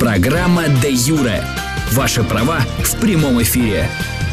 Программа «Де Юре». Ваши права в прямом эфире.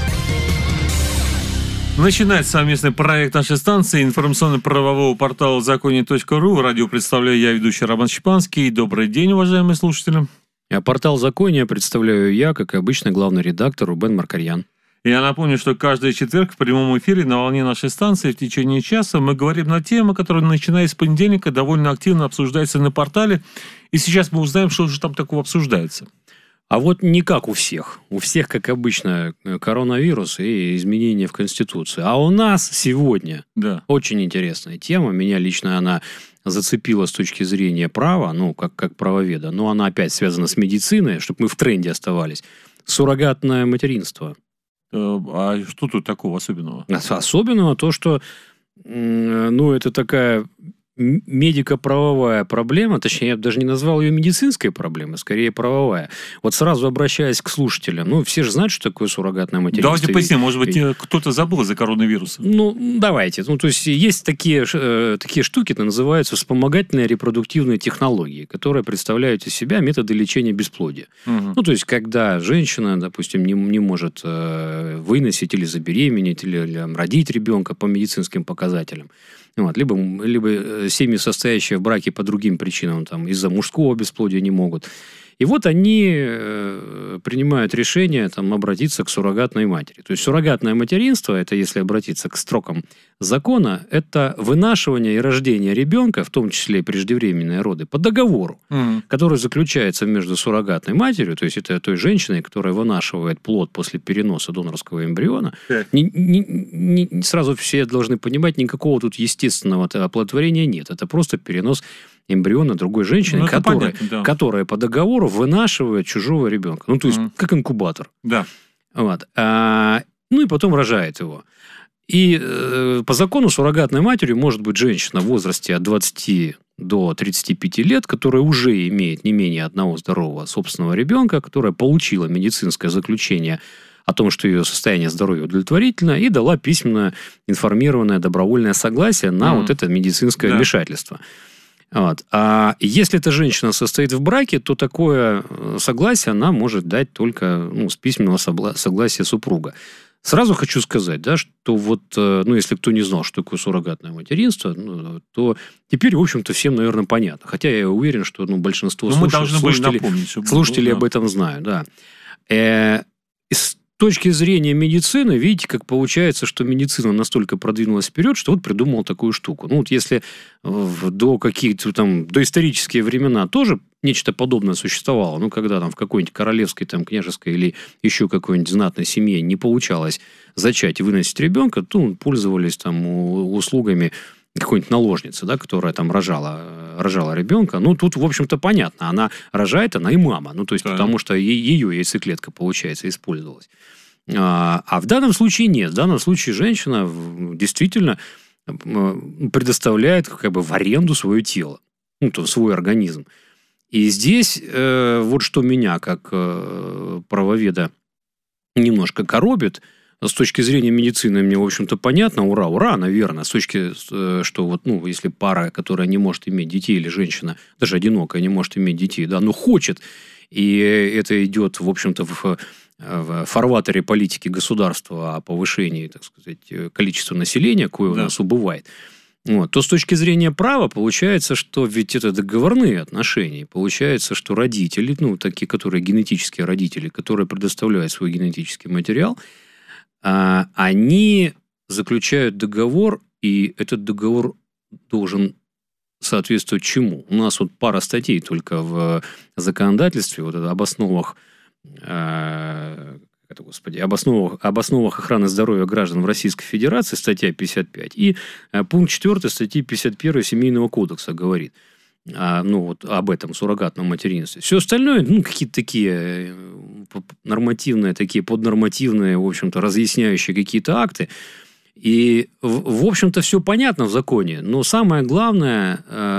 Начинает совместный проект нашей станции информационно-правового портала законе.ру. Радио представляю я, ведущий Роман Щепанский. Добрый день, уважаемые слушатели. А портал Закония представляю я, как и обычно, главный редактор Рубен Маркарьян. Я напомню, что каждый четверг в прямом эфире на волне нашей станции в течение часа мы говорим на темы, которые, начиная с понедельника, довольно активно обсуждаются на портале. И сейчас мы узнаем, что же там такого обсуждается. А вот не как у всех. У всех, как обычно, коронавирус и изменения в Конституции. А у нас сегодня очень интересная тема. Меня лично она зацепила с точки зрения права, как правоведа. Но она опять связана с медициной, чтобы мы в тренде оставались. Суррогатное материнство. А что тут такого особенного? Особенного то, что это такая медико-правовая проблема, точнее, я бы даже не назвал ее медицинской проблемой, скорее правовая. Вот сразу обращаясь к слушателям, все же знают, что такое суррогатное материнство. Давайте поясним, может быть, кто-то забыл из-за коронавируса. Давайте. То есть, есть такие штуки, называются вспомогательные репродуктивные технологии, которые представляют из себя методы лечения бесплодия. Угу. То есть, когда женщина, допустим, не может выносить или забеременеть, или родить ребенка по медицинским показателям. Либо семьи, состоящие в браке по другим причинам, из-за мужского бесплодия не могут. И вот они принимают решение обратиться к суррогатной матери. То есть, суррогатное материнство, это, если обратиться к строкам закона, это вынашивание и рождение ребенка, в том числе и преждевременные роды, по договору, который заключается между суррогатной матерью, то есть, это той женщиной, которая вынашивает плод после переноса донорского эмбриона. Сразу все должны понимать, никакого тут естественного оплодотворения нет. Это просто перенос эмбриона другой женщины, которая по договору вынашивает чужого ребенка. То есть, как инкубатор. Да. И потом рожает его. И по закону суррогатной матерью может быть женщина в возрасте от 20 до 35 лет, которая уже имеет не менее одного здорового собственного ребенка, которая получила медицинское заключение о том, что ее состояние здоровья удовлетворительно, и дала письменно информированное добровольное согласие на это медицинское вмешательство. А если эта женщина состоит в браке, то такое согласие она может дать только с письменного согласия супруга. Сразу хочу сказать, что если кто не знал, что такое суррогатное материнство, то теперь, в общем-то, всем, наверное, понятно. Хотя я уверен, что большинство слушателей об этом знают. Да. С точки зрения медицины, видите, как получается, что медицина настолько продвинулась вперед, что придумала такую штуку. Если до каких-то доисторические времена тоже нечто подобное существовало, когда в какой-нибудь королевской, княжеской или еще какой-нибудь знатной семье не получалось зачать и выносить ребенка, то пользовались услугами какой-нибудь наложницы, которая рожала ребенка. Тут, в общем-то, понятно. Она рожает, она и мама. Потому что ее яйцеклетка, получается, использовалась. А в данном случае нет. В данном случае женщина действительно предоставляет в аренду свое тело, свой организм. И здесь что меня, как правоведа, немножко коробит. С точки зрения медицины мне, в общем-то, понятно. Ура, наверное. С точки, что если пара, которая не может иметь детей, или женщина, даже одинокая, не может иметь детей, хочет, и это идет, в общем-то, в фарватере политики государства о повышении, так сказать, количества населения, кое у нас убывает, то с точки зрения права получается, что ведь это договорные отношения. Получается, что родители, такие, которые генетические родители, которые предоставляют свой генетический материал, они заключают договор, и этот договор должен соответствовать чему? У нас пара статей только в законодательстве об основах об основах охраны здоровья граждан в Российской Федерации, статья 55, и пункт 4 статьи 51 Семейного кодекса говорит об этом суррогатном материнстве. Все остальное, какие-то такие нормативные, такие поднормативные, в общем-то, разъясняющие какие-то акты. И, в общем-то, все понятно в законе, но самое главное,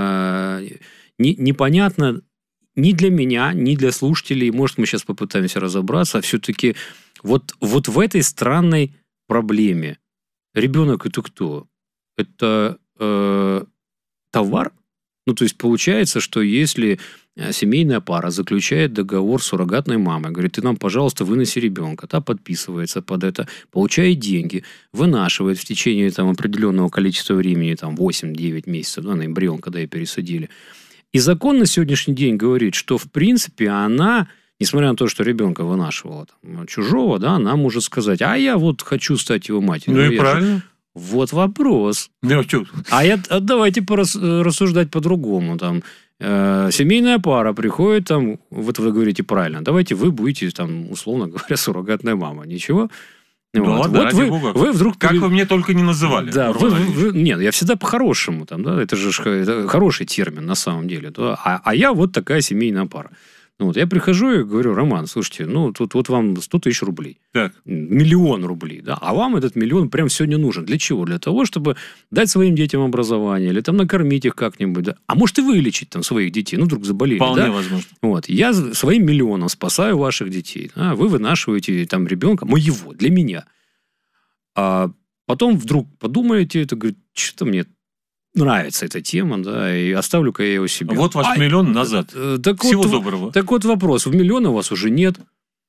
непонятно ни для меня, ни для слушателей, может, мы сейчас попытаемся разобраться, а все-таки в этой странной проблеме ребенок – это кто? Это товар? Ну, то есть, получается, что если семейная пара заключает договор с суррогатной мамой, говорит, ты нам, пожалуйста, выноси ребенка, та подписывается под это, получает деньги, вынашивает в течение там, определенного количества времени, там, 8-9 месяцев, да, на эмбрион, когда ее пересадили. И закон на сегодняшний день говорит, что, в принципе, она, несмотря на то, что ребенка вынашивала там, чужого, да, она может сказать, а я вот хочу стать его матерью. Ну и правильно. Вот вопрос. Давайте рассуждать по-другому. Там, семейная пара приходит, там, вот вы говорите правильно, давайте вы будете, там, условно говоря, суррогатная мама. Ничего? Да, вот, да, ради Бога. Вы вдруг... Как вы мне только не называли. Да, нет, я всегда по-хорошему. Там, да, это же хороший термин на самом деле. Да, а я вот такая семейная пара. Ну, вот я прихожу и говорю, Роман, слушайте, ну, тут вот вам 100 тысяч рублей. Так. 1 000 000 рублей, да. А вам этот 1 000 000 прямо сегодня нужен. Для чего? Для того, чтобы дать своим детям образование, или там накормить их как-нибудь, да. А может и вылечить там своих детей, ну, вдруг заболели, вполне да? возможно. Вот. Я своим 1 000 000 спасаю ваших детей. Да? Вы вынашиваете там ребенка, моего, для меня. А потом вдруг подумаете, это говорит, что-то мне нравится эта тема, да, и оставлю-ка я его себе. Вот ваш 1 000 000 назад. Всего вот, доброго. Так вот вопрос. В 1 000 000 у вас уже нет.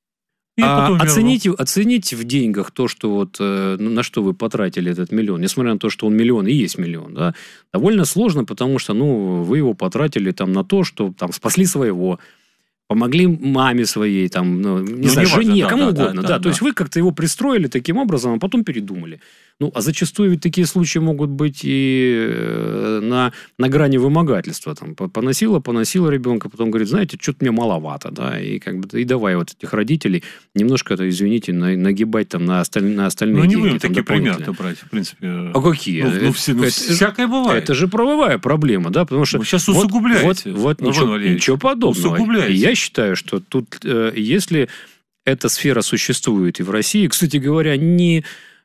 Оцените в деньгах то, что вот, на что вы потратили этот 1 000 000, несмотря на то, что он 1 000 000 и есть 1 000 000, да, довольно сложно, потому что, ну, вы его потратили там на то, что там спасли своего, помогли маме своей, там, ну, не знаю, жене, да, кому угодно. Да, то есть вы как-то его пристроили таким образом, а потом передумали. Ну, а зачастую ведь такие случаи могут быть и на грани вымогательства. Там, поносила ребенка, потом говорит, знаете, что-то мне маловато, да, и как бы и давай вот этих родителей немножко, извините, нагибать там на остальные деньги. Ну, не будем такие примеры брать, в принципе. А какие? Всякое бывает. Это же правовая проблема, да, потому что... Вы сейчас усугубляете. Вот ничего подобного. Усугубляете. Я считаю, что тут, если эта сфера существует и в России, кстати говоря, не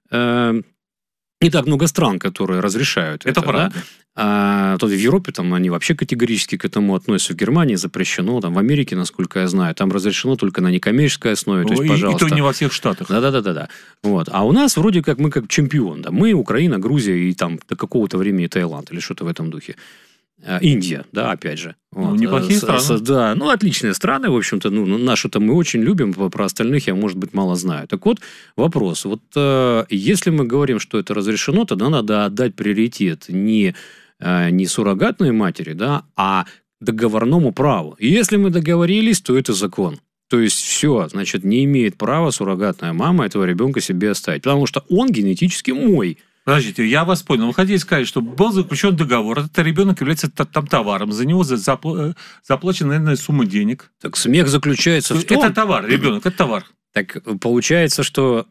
так много стран, которые разрешают это. Правда. Да? То в Европе там они вообще категорически к этому относятся. В Германии запрещено, там в Америке, насколько я знаю, там разрешено только на некоммерческой основе. То есть, пожалуйста. И то не во всех штатах. Да. Вот. А у нас вроде как мы как чемпион. Да? Мы, Украина, Грузия и там до какого-то времени Таиланд или что-то в этом духе. Индия, да, опять же. Вот. Ну, неплохие страны. Да, ну, отличные страны, в общем-то. Ну, нашу-то мы очень любим, про остальных я, может быть, мало знаю. Так вот, вопрос. Вот если мы говорим, что это разрешено, тогда надо отдать приоритет не суррогатной матери, да, а договорному праву. И если мы договорились, то это закон. То есть, все, значит, не имеет права суррогатная мама этого ребенка себе оставить. Потому что он генетически мой. Подождите, я вас понял. Вы хотите сказать, что был заключен договор, этот ребенок является там товаром, за него заплачена, наверное, сумма денег. Так смех заключается в том... Это товар, ребенок, это товар. Так получается, что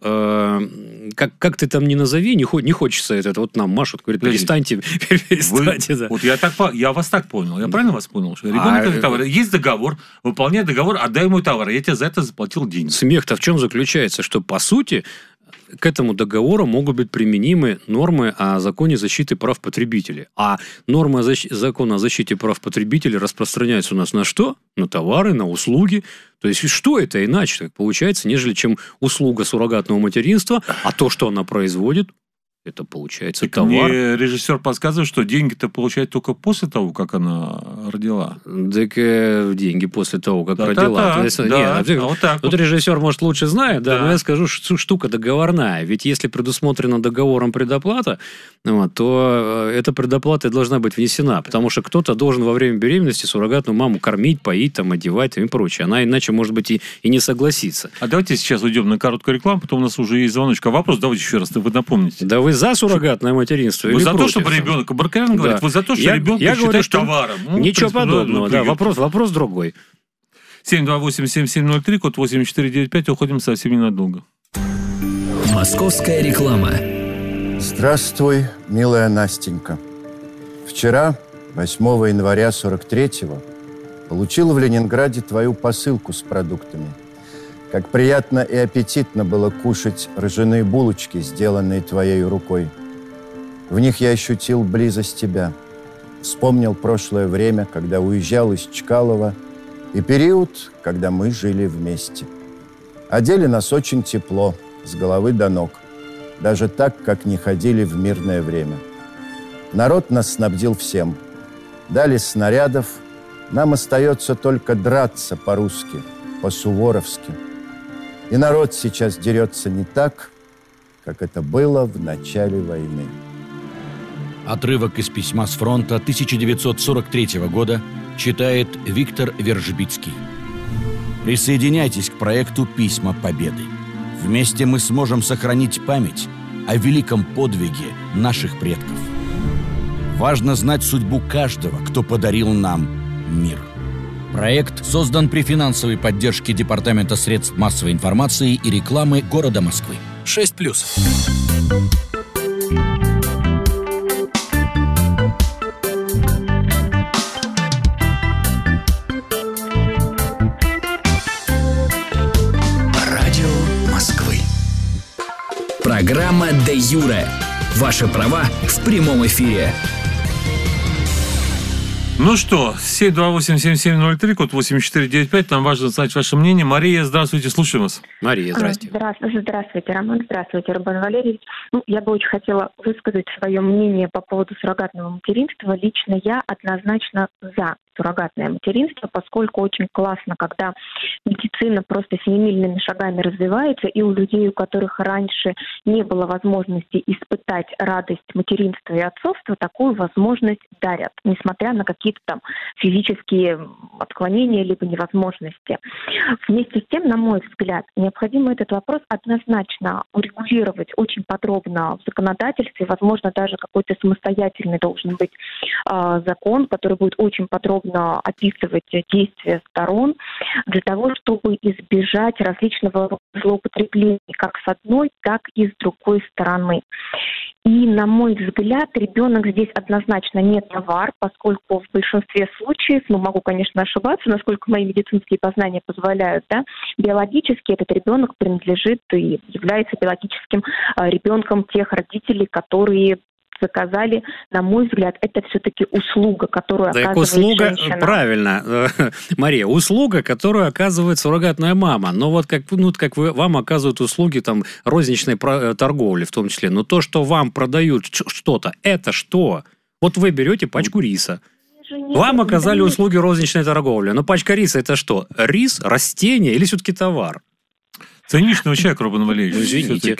как ты там ни назови, не хочется это. Вот нам машут, говорят, перестаньте. Да. Вот я вас так понял. Я правильно вас понял? Что ребенок это товар. Есть договор, выполняй договор, отдай мой товар. Я тебе за это заплатил деньги. Смех-то в чем заключается? Что, по сути, к этому договору могут быть применимы нормы о законе защиты прав потребителей. А нормы закона о защите прав потребителей распространяются у нас на что? На товары, на услуги. То есть, что это иначе, так получается, нежели чем услуга суррогатного материнства, а то, что она производит, это получается так товар. Мне режиссер подсказывает, что деньги-то получает только после того, как она родила. Так деньги после того, как родила. Вот режиссер, может, лучше знает, да, но я скажу, что штука договорная. Ведь если предусмотрена договором предоплата, то эта предоплата должна быть внесена, потому что кто-то должен во время беременности суррогатную маму кормить, поить, там, одевать и прочее. Она иначе, может быть, и не согласится. А давайте сейчас уйдем на короткую рекламу, потом у нас уже есть звоночка. Вопрос давайте еще раз, вы напомните. Да вы за суррогатное материнство вы или за против? То, чтобы ребенка, Баркарян говорит, вы за то, что ребенка считать товаром. Ничего подобного, да, вопрос другой. 728-7703, код 8495, уходим совсем ненадолго. Московская реклама. Здравствуй, милая Настенька. Вчера, 8 января 43-го, получил в Ленинграде твою посылку с продуктами. Как приятно и аппетитно было кушать ржаные булочки, сделанные твоей рукой. В них я ощутил близость тебя. Вспомнил прошлое время, когда уезжал из Чкалова, и период, когда мы жили вместе. Одели нас очень тепло, с головы до ног. Даже так, как не ходили в мирное время. Народ нас снабдил всем. дали снарядов, нам остается только драться по-русски, по-суворовски. И народ сейчас дерется не так, как это было в начале войны. Отрывок из письма с фронта 1943 года читает Виктор Вержбицкий. Присоединяйтесь к проекту «Письма Победы». Вместе мы сможем сохранить память о великом подвиге наших предков. Важно знать судьбу каждого, кто подарил нам мир. Проект создан при финансовой поддержке Департамента средств массовой информации и рекламы города Москвы. 6+. Радио Москвы. Программа «Де Юре». Ваши права в прямом эфире. Ну что, 728-7703, код 8495, нам важно знать ваше мнение. Мария, здравствуйте, слушаем вас. Мария, здрасте. Здравствуйте, Роман, здравствуйте, Роман Валерьевич. Я бы очень хотела высказать свое мнение по поводу суррогатного материнства. Лично я однозначно за суррогатное материнство, поскольку очень классно, когда медицина просто семимильными шагами развивается, и у людей, у которых раньше не было возможности испытать радость материнства и отцовства, такую возможность дарят, несмотря на какие-то там физические отклонения либо невозможности. Вместе с тем, на мой взгляд, необходимо этот вопрос однозначно урегулировать очень подробно в законодательстве. Возможно, даже какой-то самостоятельный должен быть закон, который будет очень подробно описывать действия сторон для того, чтобы избежать различного злоупотребления как с одной, так и с другой стороны. И, на мой взгляд, ребенок здесь однозначно не товар, поскольку в большинстве случаев, могу, конечно, ошибаться, насколько мои медицинские познания позволяют, биологически этот ребенок принадлежит и является биологическим ребенком тех родителей, которые заказали. На мой взгляд, это все-таки услуга, которую оказывает услуга, женщина. Правильно, Мария, услуга, которую оказывает суррогатная мама. Но вот как вам оказывают услуги там розничной торговли в том числе. Но то, что вам продают что-то, это что? Вот вы берете пачку риса. Вам оказали услуги розничной торговли. Но пачка риса это что? Рис, растение или все-таки товар? Циничного человека, Робин Валерьевич. Извините,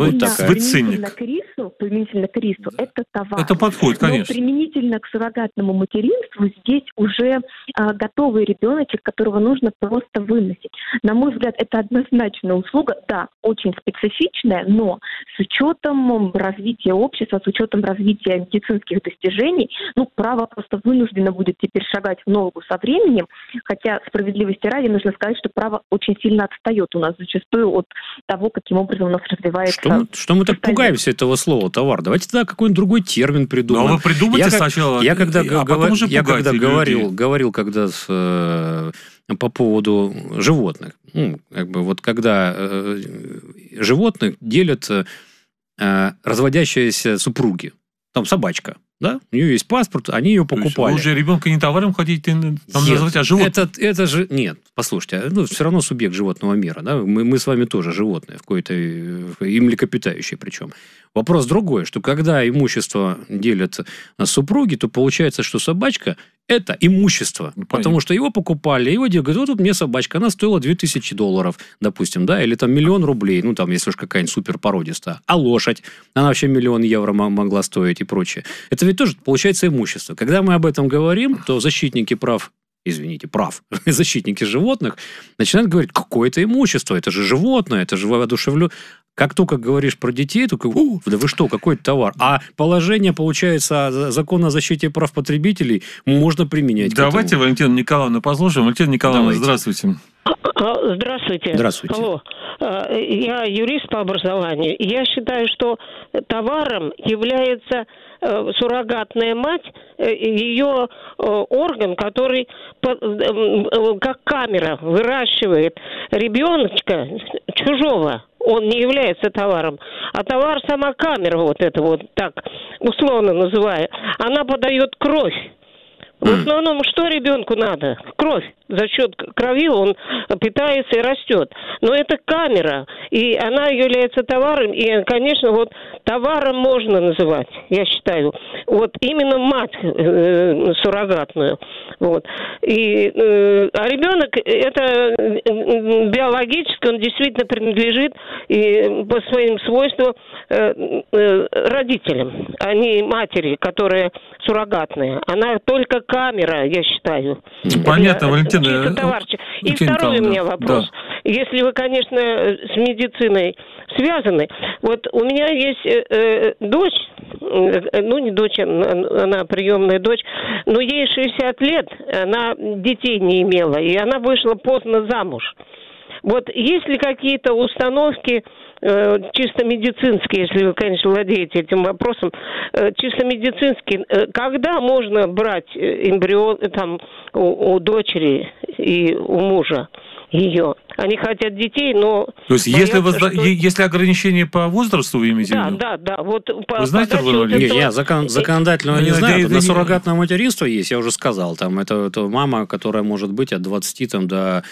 вы циник. Применительно к рису, это товар. Это подходит, конечно. Но применительно к суррогатному материнству здесь уже готовый ребеночек, которого нужно просто выносить. На мой взгляд, это однозначно услуга, да, очень специфичная, но с учетом развития общества, с учетом развития медицинских достижений, право просто вынуждено будет теперь шагать в ногу со временем, хотя справедливости ради нужно сказать, что право очень сильно отстает у нас зачастую от того, каким образом у нас развивается... Что мы так пугаемся этого слова «товар»? Давайте тогда какой-нибудь другой термин придумаем. Но вы придумайте сначала, потом уже пугайте людей. говорил когда по поводу животных. Когда животных делят разводящиеся супруги. Там собачка. Да? У нее есть паспорт, они ее покупали. Вы уже ребенка не товаром хотите называть, а животным? Это же... Нет, послушайте, все равно субъект животного мира. Да? Мы с вами тоже животные, в какой-то и млекопитающие причем. Вопрос другой, что когда имущество делят супруги, то получается, что собачка – это имущество. Потому что его покупали, его делали. Говорят, вот тут мне собачка, она стоила $2000, допустим, да, или там 1 000 000 рублей, если уж какая-нибудь суперпородистая. А лошадь, она вообще 1 000 000 евро могла стоить и прочее. Это ведь тоже получается имущество. Когда мы об этом говорим, то защитники прав, защитники животных начинают говорить, какое это имущество, это же животное, это же воодушевлю. Как только говоришь про детей, только да вы что, какой это товар? А положение, получается, закон о защите прав потребителей можно применять. Давайте Валентину Николаевну послушаем. Валентина Николаевна, здравствуйте. Здравствуйте. Здравствуйте. Алло. Я юрист по образованию. Я считаю, что товаром является суррогатная мать, ее орган, который как камера выращивает ребеночка чужого. Он не является товаром. А товар сама камера, так условно называя, она подает кровь. В основном, что ребенку надо? Кровь. За счет крови он питается и растет. Но это камера, и она является товаром, и, конечно, вот товаром можно называть, я считаю. Вот именно мать суррогатную. Вот. А ребенок, это биологически, он действительно принадлежит и по своим свойствам родителям, а не матери, которая суррогатная. Она только камера, я считаю. Понятно, Валентина. И второй у меня вопрос. Да. Если вы, конечно, с медициной связаны. Вот у меня есть дочь, ну не дочь, она приемная дочь, но ей 60 лет, она детей не имела, и она вышла поздно замуж. Вот есть ли какие-то установки чисто медицинские, если вы, конечно, владеете этим вопросом, чисто медицинские, когда можно брать эмбрион там у дочери и у мужа ее? Они хотят детей, но... То есть, если ограничения по возрасту вы имеете в виду? Да. Вот вы знаете, я законодательно не знаю. На суррогатное материнство есть, я уже сказал. Там это мама, которая может быть от 20 там, до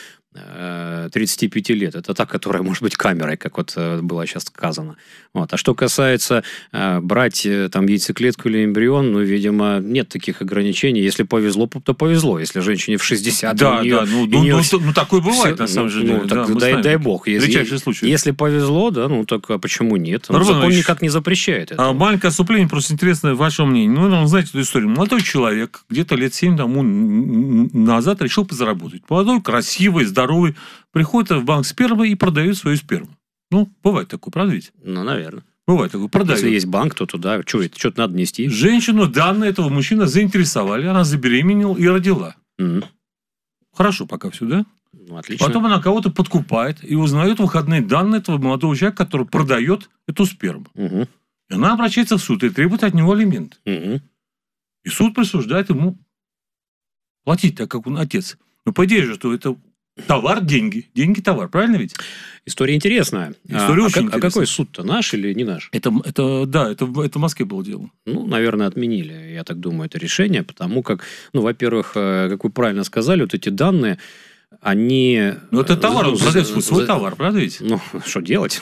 35 лет. Это та, которая может быть камерой, как вот было сейчас сказано. Вот. А что касается брать там яйцеклетку или эмбрион, ну, видимо, нет таких ограничений. Если повезло, то повезло. Если женщине в 60... Да, такое бывает, на самом деле. Дай бог. Редчайший случай. Если повезло, да, ну так а почему нет? Закон никак не запрещает это. Маленькое отступление, просто интересно ваше мнение. Ну, знаете эту историю. Молодой человек где-то лет 7 тому назад решил подзаработать. Молодой, красивый, здоровый, приходит в банк спермы и продает свою сперму. Ну, бывает такое, правда ведь? Ну, наверное. Бывает такое, продает. Если есть банк, то туда что-то надо нести. Женщину данные этого мужчины заинтересовали, она забеременела и родила. Хорошо пока все, да? Ну, отлично. Потом она кого-то подкупает и узнает выходные данные этого молодого человека, который продает эту сперму. И она обращается в суд и требует от него алимент. И суд присуждает ему платить, так как он отец. Но по идее же, что это товар, деньги. Деньги, товар. Правильно ведь? История интересная. История очень интересная. А какой суд-то? Наш или не наш? Это в Москве было дело. Ну, наверное, отменили, я так думаю, это решение, потому как, ну, во-первых, как вы правильно сказали, вот эти данные, они... Ну, это товар, он продает свой товар, правда ведь? Ну, что делать?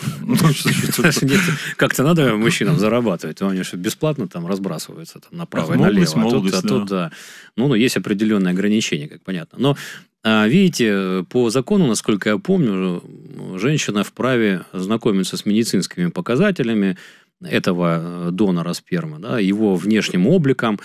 Как-то надо мужчинам зарабатывать. Они же бесплатно там разбрасываются там, направо и налево. А тут, да. Ну, есть определенные ограничения, как понятно. Но, видите, по закону, насколько я помню, женщина вправе знакомиться с медицинскими показателями этого донора спермы, да, его внешним обликом,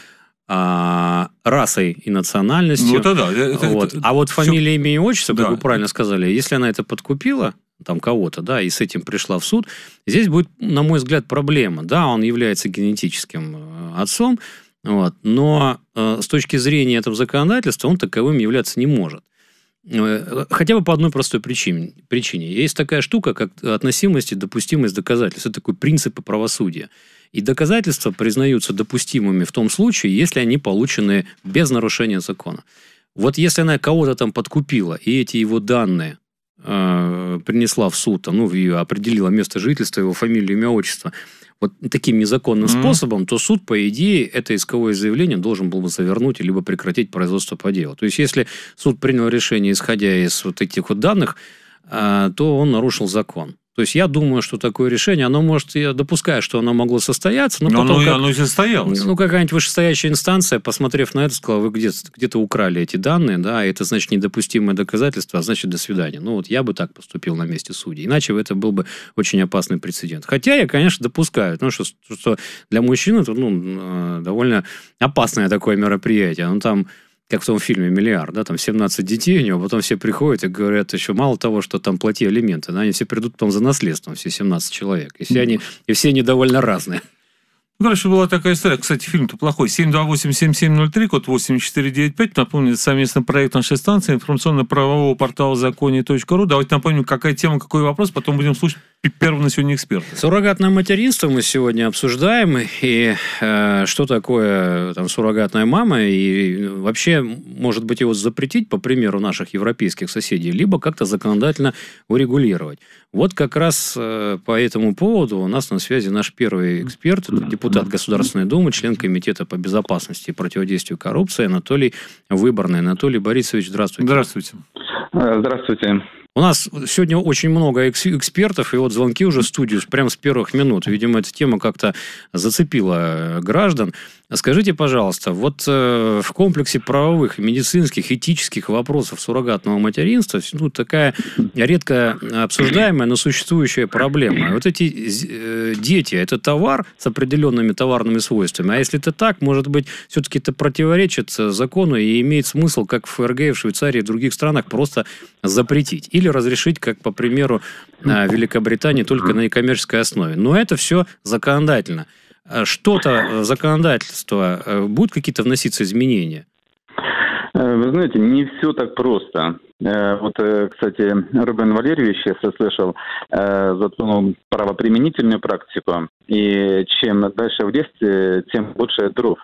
расой и национальностью. Ну, это да. А вот фамилия, имя и отчество, как вы правильно сказали, если она это подкупила, там кого-то, да, и с этим пришла в суд, здесь будет, на мой взгляд, проблема. Да, он является генетическим отцом, вот, но с точки зрения этого законодательства он таковым являться не может. Хотя бы по одной простой причине. Есть такая штука, как относимость и допустимость доказательств. Это такой принцип правосудия. И доказательства признаются допустимыми в том случае, если они получены без нарушения закона. Вот если она кого-то там подкупила, и эти его данные принесла в суд, ее определила место жительства, его фамилию, имя, отчество, вот таким незаконным способом, то суд, по идее, это исковое заявление должен был бы завернуть либо прекратить производство по делу. То есть, если суд принял решение, исходя из вот этих вот данных, то он нарушил закон. То есть, я думаю, что такое решение, оно может, я допускаю, что оно могло состояться, но потом... Оно и состоялось. Какая-нибудь вышестоящая инстанция, посмотрев на это, сказала, вы где-то украли эти данные, да, это, значит, недопустимое доказательство, а значит, до свидания. Вот я бы так поступил на месте судей. Иначе это был бы очень опасный прецедент. Хотя я, конечно, допускаю, что для мужчин это, довольно опасное такое мероприятие. Там... Как в том фильме «Миллиард», да, там 17 детей у него, потом все приходят и говорят, еще мало того, что там плати алименты, они все придут потом за наследством, все 17 человек. И все они довольно разные. Дальше была такая история. Кстати, фильм-то плохой. 728-7703, код 8495. Напомню, это совместный проект нашей станции, информационно-правового портала законе.ру. Давайте напомним, какая тема, какой вопрос, потом будем слушать первый на сегодня эксперт. Суррогатное материнство мы сегодня обсуждаем, и что такое там суррогатная мама, и вообще, может быть, его запретить, по примеру наших европейских соседей, либо как-то законодательно урегулировать. Вот как раз по этому поводу у нас на связи наш первый эксперт, депутат Государственной Думы, член Комитета по безопасности и противодействию коррупции Анатолий Выборный. Анатолий Борисович, здравствуйте. Здравствуйте. Здравствуйте. У нас сегодня очень много экспертов, и вот звонки уже в студию прямо с первых минут. Видимо, эта тема как-то зацепила граждан. Скажите, пожалуйста, вот в комплексе правовых, медицинских, этических вопросов суррогатного материнства такая редко обсуждаемая, но существующая проблема. Вот эти дети – это товар с определенными товарными свойствами. А если это так, может быть, все-таки это противоречит закону и имеет смысл, как в ФРГ, в Швейцарии и в других странах, просто запретить. Или разрешить, как, по примеру, Великобритании, только на некоммерческой основе. Но это все законодательно. Что-то в законодательство будут какие-то вноситься изменения? Вы знаете, не все так просто. Вот, кстати, Рубен Валерьевич, я слышал, затронул правоприменительную практику. И чем дальше в лес, тем больше дров.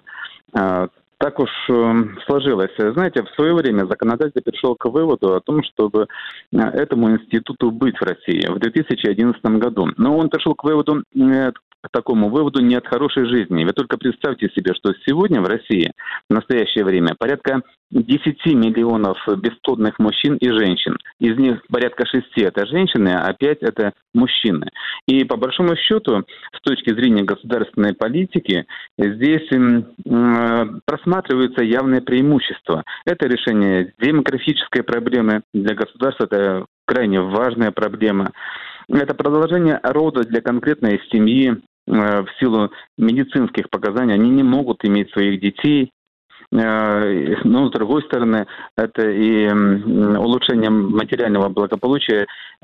Так уж сложилось. Знаете, в свое время законодатель пришел к выводу о том, чтобы этому институту быть в России в 2011 году. Но он пришел к выводу, к такому выводу не от хорошей жизни. Вы только представьте себе, что сегодня в России в настоящее время порядка 10 миллионов бесплодных мужчин и женщин. Из них порядка 6 это женщины, а 5 это мужчины. И по большому счету, с точки зрения государственной политики, здесь просматриваются явные преимущества. Это решение демографической проблемы для государства, это крайне важная проблема. Это продолжение рода для конкретной семьи в силу медицинских показаний. Они не могут иметь своих детей. Но, с другой стороны, это и улучшение материального благополучия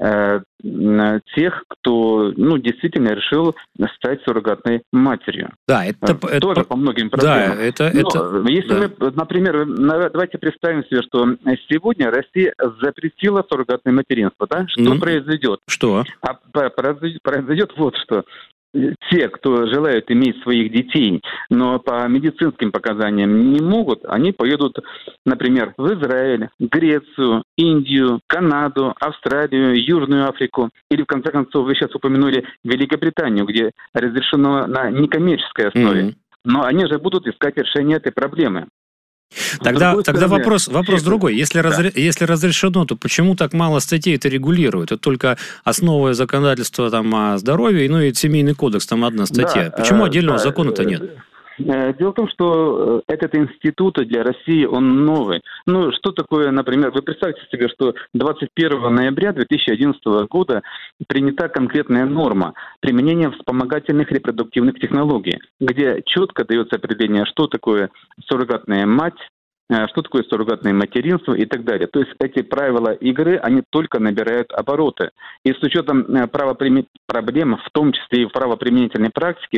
тех, кто действительно решил стать суррогатной матерью. Да, это тоже по многим проблемам. Да, если мы, например, давайте представим себе, что сегодня Россия запретила суррогатное материнство, да? Что произойдет? Что? Произойдет вот что. Те, кто желают иметь своих детей, но по медицинским показаниям не могут, они поедут, например, в Израиль, Грецию, Индию, Канаду, Австралию, Южную Африку. Или, в конце концов, вы сейчас упомянули Великобританию, где разрешено на некоммерческой основе. Но они же будут искать решение этой проблемы. Тогда вопрос другой. Если разрешено, то почему так мало статей это регулирует? Это только основное законодательство о здоровье, и семейный кодекс, там одна статья. Почему отдельного закона-то нет? Дело в том, что этот институт для России, он новый. Что такое, например, вы представьте себе, что 21 ноября 2011 года принята конкретная норма применения вспомогательных репродуктивных технологий, где четко дается определение, что такое суррогатная мать, что такое суррогатное материнство и так далее. То есть эти правила игры, они только набирают обороты. И с учетом проблем, в том числе и в правоприменительной практике,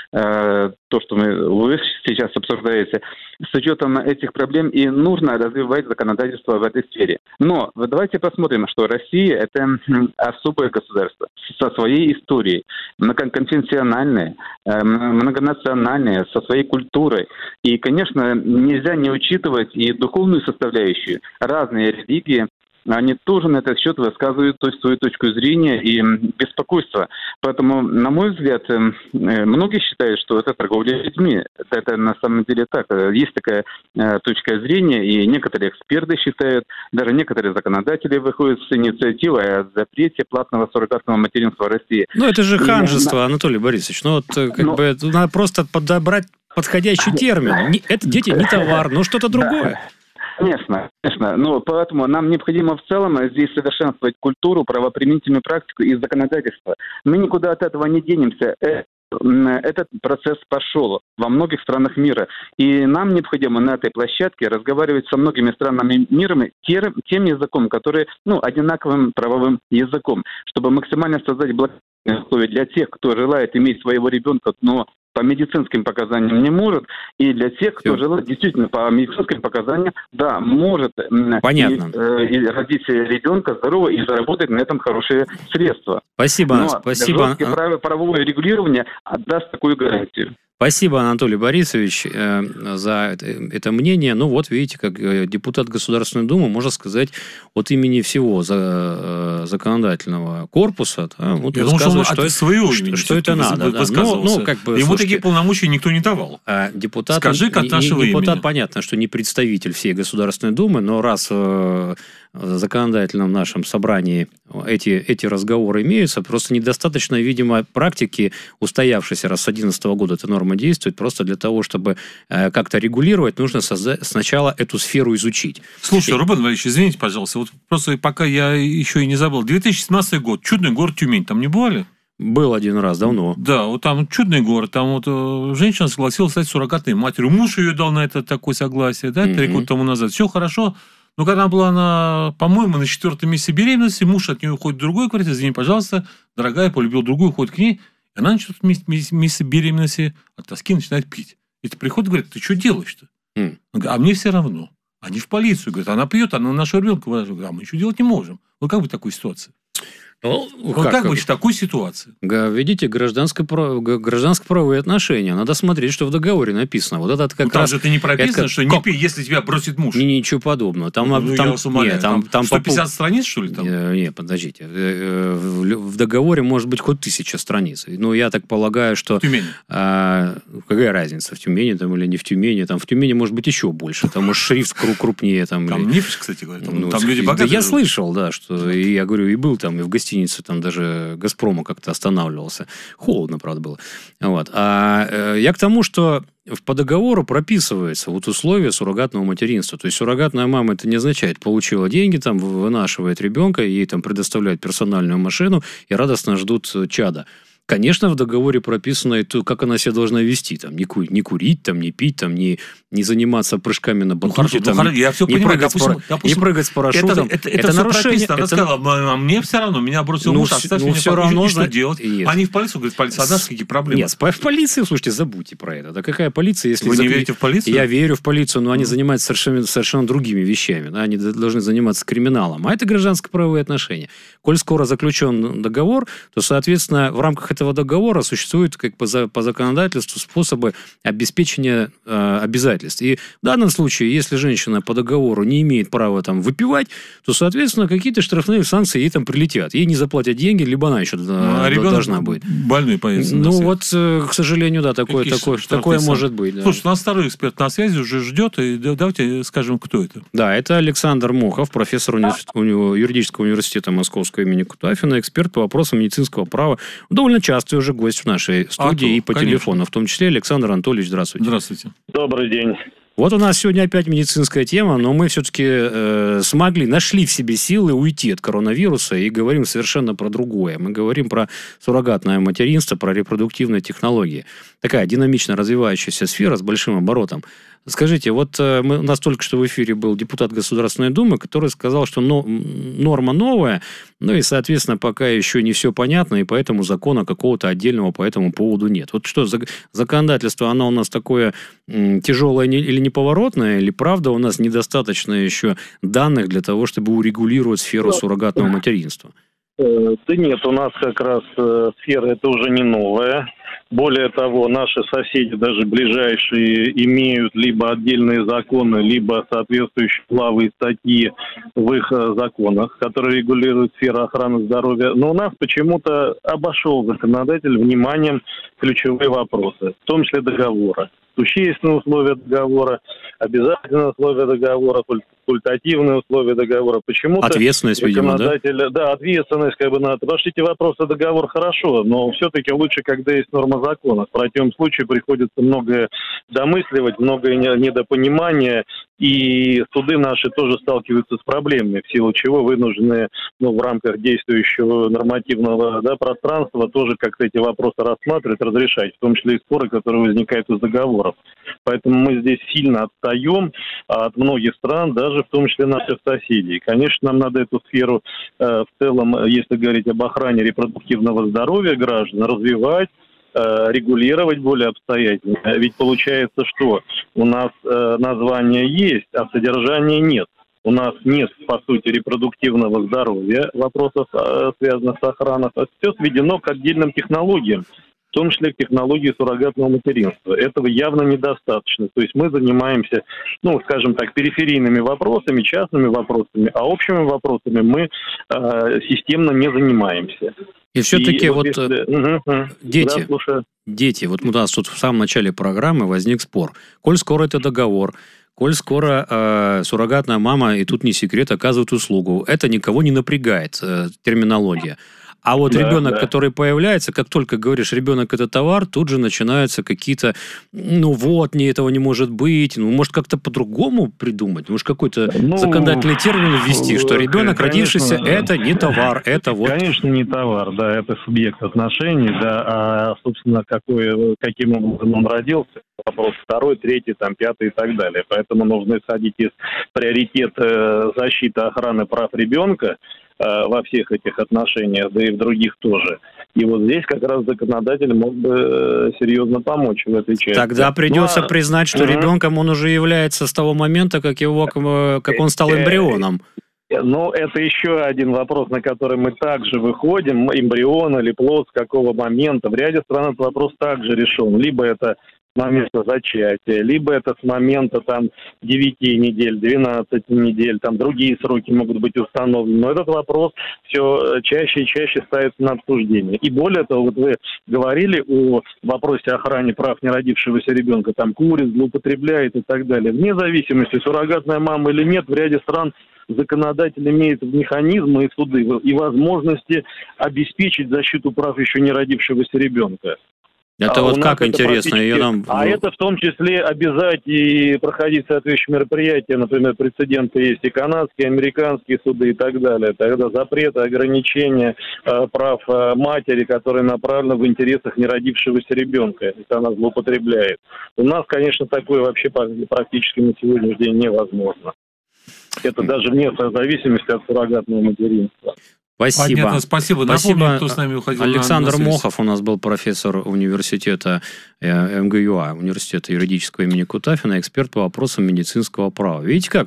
то, что вы сейчас обсуждаете, с учетом этих проблем и нужно развивать законодательство в этой сфере. Но давайте посмотрим, что Россия – это особое государство со своей историей, многоконфессиональное, многонациональное, со своей культурой. И, конечно, нельзя не учитывать и духовную составляющую. Разные религии, они тоже на этот счет высказывают свою точку зрения и беспокойство. Поэтому, на мой взгляд, многие считают, что это торговля людьми. Это на самом деле так. Есть такая точка зрения, и некоторые эксперты считают, даже некоторые законодатели выходят с инициативой о запрете платного суррогатного материнства в России. Это же ханжество, Анатолий Борисович. Надо просто подобрать подходящий термин. Это дети не товар, но что-то другое. Конечно. Но поэтому нам необходимо в целом здесь совершенствовать культуру, правоприменительную практику и законодательство. Мы никуда от этого не денемся. Этот процесс пошел во многих странах мира. И нам необходимо на этой площадке разговаривать со многими странами мира тем языком, который, одинаковым правовым языком, чтобы максимально создать благоприятные условия для тех, кто желает иметь своего ребенка, но по медицинским показаниям не может, и для тех, кто желает, действительно, по медицинским показаниям, да, может и родить ребенка здорового и заработать на этом хорошие средства. Спасибо. Спасибо. Правовое регулирование даст такую гарантию. Спасибо, Анатолий Борисович, за это мнение. Ну, вот, видите, как депутат Государственной Думы, можно сказать, от имени всего законодательного корпуса, да, вот рассказывает, что это надо. Да. Ему такие полномочия никто не давал. Скажи, как нашего имени. Депутат, понятно, что не представитель всей Государственной Думы, но раз в законодательном нашем собрании эти разговоры имеются, просто недостаточно, видимо, практики устоявшейся, раз с 2011 года эта норма действует, просто для того, чтобы как-то регулировать, нужно сначала эту сферу изучить. Слушай, Рубен Валерьевич, извините, пожалуйста, вот просто пока я еще и не забыл, 2017 год, чудный город Тюмень, там не бывали? Был один раз, давно. Да, вот там чудный город, там вот женщина согласилась стать суррогатной матерью, муж ее дал на это такое согласие, да, 3 года тому назад, все хорошо. Но когда она была, по-моему, на 4-м месяце беременности, муж от нее уходит в другую квартиру, извини, пожалуйста, дорогая, полюбил другую, уходит к ней, и она на 4-м месяце беременности от тоски начинает пить. И ты приходит и говорит, ты что делаешь-то? Он говорит, а мне все равно. Они в полицию, говорят, она пьет, она нашего ребенка выражает, а мы ничего делать не можем. Вот как бы в такой ситуации? Как быть в такой ситуации? Видите, гражданско-правовые отношения. Надо смотреть, что в договоре написано. Вот это как там же это не прописано, что не пей, если тебя бросит муж. Ничего подобного. Там 150 страниц, что ли? Там? Нет, подождите. В договоре может быть хоть 1000 страниц. Ну, я так полагаю, что... В Тюмени. Какая разница, в Тюмени там, или не в Тюмени? Там в Тюмени может быть еще больше. Там может шрифт крупнее. Там Нефть, кстати говоря. Там люди богатые. Да я слышал, да, что... И я говорю, и был там, и в гостинице, там даже «Газпрома» как-то останавливался. Холодно, правда, было. Вот. А я к тому, что по договору прописывается вот условия суррогатного материнства. То есть суррогатная мама, это не означает, получила деньги, там вынашивает ребенка, ей там предоставляют персональную машину и радостно ждут чада. Конечно, в договоре прописано и то, как она себя должна вести. Там, не курить, там, не пить, там, не заниматься прыжками на батуте. Я все понимаю, не прыгать с парашютом. Это нарушение. Она сказала, мне все равно, меня бросил муж, оставь меня все равно, что делать? Они в полицию говорят, полиция, а какие проблемы? Нет, в полиции, слушайте, забудьте про это. Да какая полиция, если... Вы не верите в полицию? Я верю в полицию, но они занимаются совершенно другими вещами. Да? Они должны заниматься криминалом. А это гражданско-правовые отношения. Коль скоро заключен договор, то, соответственно, в рамках этого договора существуют как по законодательству способы обеспечения обязательств. И в данном случае, если женщина по договору не имеет права там выпивать, то, соответственно, какие-то штрафные санкции ей там прилетят. Ей не заплатят деньги, либо она еще должна быть. Больной появится. Ну вот, к сожалению, да, такое может быть. Да. Слушай, у нас второй эксперт на связи уже ждет, и давайте скажем, кто это. Да, это Александр Мохов, профессор юридического университета Московского имени Кутафина, эксперт по вопросам медицинского права. Довольно частый уже гость в нашей студии и по телефону. В том числе Александр Анатольевич, здравствуйте. Здравствуйте. Добрый день. Вот у нас сегодня опять медицинская тема, но мы все-таки нашли в себе силы уйти от коронавируса и говорим совершенно про другое. Мы говорим про суррогатное материнство, про репродуктивные технологии. Такая динамично развивающаяся сфера с большим оборотом. Скажите, вот у нас только что в эфире был депутат Государственной Думы, который сказал, что норма новая, ну и, соответственно, пока еще не все понятно, и поэтому закона какого-то отдельного по этому поводу нет. Вот что, законодательство, оно у нас такое тяжелое или неповоротное, или правда у нас недостаточно еще данных для того, чтобы урегулировать сферу суррогатного материнства? Да нет, у нас как раз сфера это уже не новая. Более того, наши соседи, даже ближайшие, имеют либо отдельные законы, либо соответствующие главы и статьи в их законах, которые регулируют сферу охраны здоровья. Но у нас почему-то обошел законодатель вниманием ключевые вопросы, в том числе договора. Существенные условия договора, обязательные условия договора, факультативные условия договора. Почему-то ответственность, видимо, да? Да, ответственность, надо. Потому что эти вопросы договор хорошо, но все-таки лучше, когда есть норма закона. В противном случае приходится многое домысливать, многое недопонимание, и суды наши тоже сталкиваются с проблемами, в силу чего вынуждены в рамках действующего нормативного пространства тоже как-то эти вопросы рассматривать, разрешать, в том числе и споры, которые возникают из договоров. Поэтому мы здесь сильно отстаем от многих стран, даже в том числе наших соседей. Конечно, нам надо эту сферу в целом, если говорить об охране репродуктивного здоровья граждан, развивать, регулировать более обстоятельно. Ведь получается, что у нас название есть, а содержания нет. У нас нет, по сути, репродуктивного здоровья, вопросов, связанных с охраной. Все сведено к отдельным технологиям, в том числе к технологии суррогатного материнства. Этого явно недостаточно. То есть мы занимаемся, скажем так, периферийными вопросами, частными вопросами, а общими вопросами мы системно не занимаемся. И все-таки дети, вот у нас тут в самом начале программы возник спор. Коль скоро это договор, коль скоро суррогатная мама, и тут не секрет, оказывает услугу, это никого не напрягает, терминология. А вот ребенок, который появляется, как только говоришь, ребенок это товар, тут же начинаются какие-то, этого не может быть, может как-то по-другому придумать, может какой-то законодательный термин ввести, что ребенок, родившийся, это не товар, это вот... Конечно, не товар, да, это субъект отношений, да, а, собственно, каким образом он родился, вопрос второй, третий, пятый и так далее. Поэтому нужно исходить из приоритета защиты охраны прав ребенка во всех этих отношениях, да и в других тоже. И вот здесь как раз законодатель мог бы серьезно помочь в этой части. Тогда придется признать, что ребенком он уже является с того момента, как он стал эмбрионом. Это еще один вопрос, на который мы также выходим. Эмбрион или плод, с какого момента. В ряде стран этот вопрос также решен. Либо это с момента зачатия, либо это с момента 9 недель, 12 недель, другие сроки могут быть установлены. Но этот вопрос все чаще и чаще ставится на обсуждение. И более того, вот вы говорили о вопросе охраны прав неродившегося ребенка, курит, злоупотребляет и так далее. Вне зависимости, суррогатная мама или нет, в ряде стран законодатель имеет механизмы и суды, и возможности обеспечить защиту прав еще не родившегося ребенка. Это вот как интересно. Это в том числе обязать и проходить соответствующие мероприятия. Например, прецеденты есть и канадские, и американские суды и так далее. Тогда запреты, ограничения прав матери, которые направлены в интересах неродившегося ребенка, если она злоупотребляет. У нас, конечно, такое вообще практически на сегодняшний день невозможно. Это даже вне зависимости от суррогатного материнства. Спасибо. Понятно, спасибо. Напомню, кто с нами уходил. Александр Мохов у нас был профессор университета МГЮА, университета юридического имени Кутафина, эксперт по вопросам медицинского права. Видите как?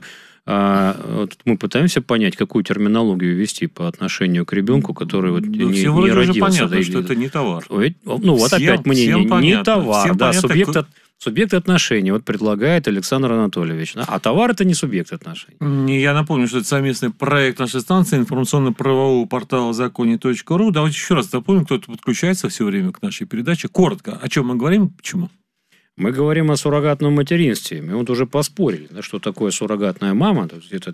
Мы пытаемся понять, какую терминологию ввести по отношению к ребенку, который не родился. Понятно, что это не товар. Опять мнение. Не товар, да, субъект отношений, предлагает Александр Анатольевич. А товар – это не субъект отношений. Я напомню, что это совместный проект нашей станции, информационно-правового портала законе.ру. Давайте еще раз напомним, кто подключается все время к нашей передаче. Коротко, о чем мы говорим, почему? Мы говорим о суррогатном материнстве. Мы уже поспорили, что такое суррогатная мама. Это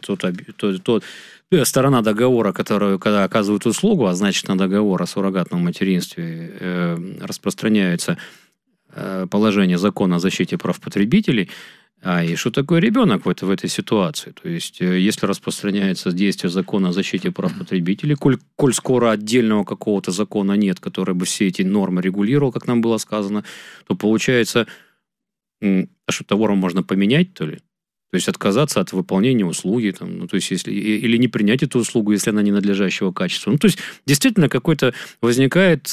сторона договора, когда оказывают услугу, а значит, на договор о суррогатном материнстве распространяется положение закона о защите прав потребителей. И что такое ребенок в этой ситуации? То есть, если распространяется действие закона о защите прав потребителей, коль скоро отдельного какого-то закона нет, который бы все эти нормы регулировал, как нам было сказано, то получается, что товаром можно поменять, то ли? То есть, отказаться от выполнения услуги, или не принять эту услугу, если она ненадлежащего качества. То есть, действительно, какой-то возникает...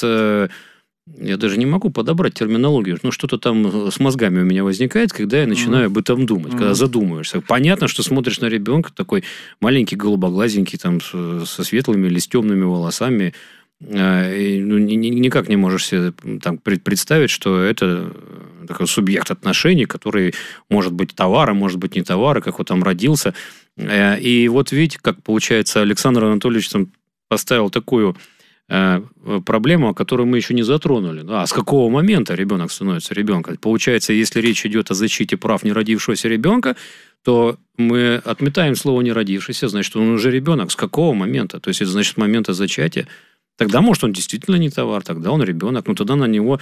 Я даже не могу подобрать терминологию. Что-то там с мозгами у меня возникает, когда я начинаю об этом думать, когда задумываешься. Понятно, что смотришь на ребенка, такой маленький, голубоглазенький, со светлыми или с темными волосами, и никак не можешь себе представить, что это такой субъект отношений, который может быть товаром, может быть не товаром, как он там родился. И вот видите, как получается, Александр Анатольевич поставил такую проблему, которую мы еще не затронули. А с какого момента ребенок становится ребенком? Получается, если речь идет о защите прав неродившегося ребенка, то мы отметаем слово «неродившийся», значит, он уже ребенок. С какого момента? То есть, это значит, с момента зачатия. Тогда, может, он действительно не товар, тогда он ребенок, тогда на него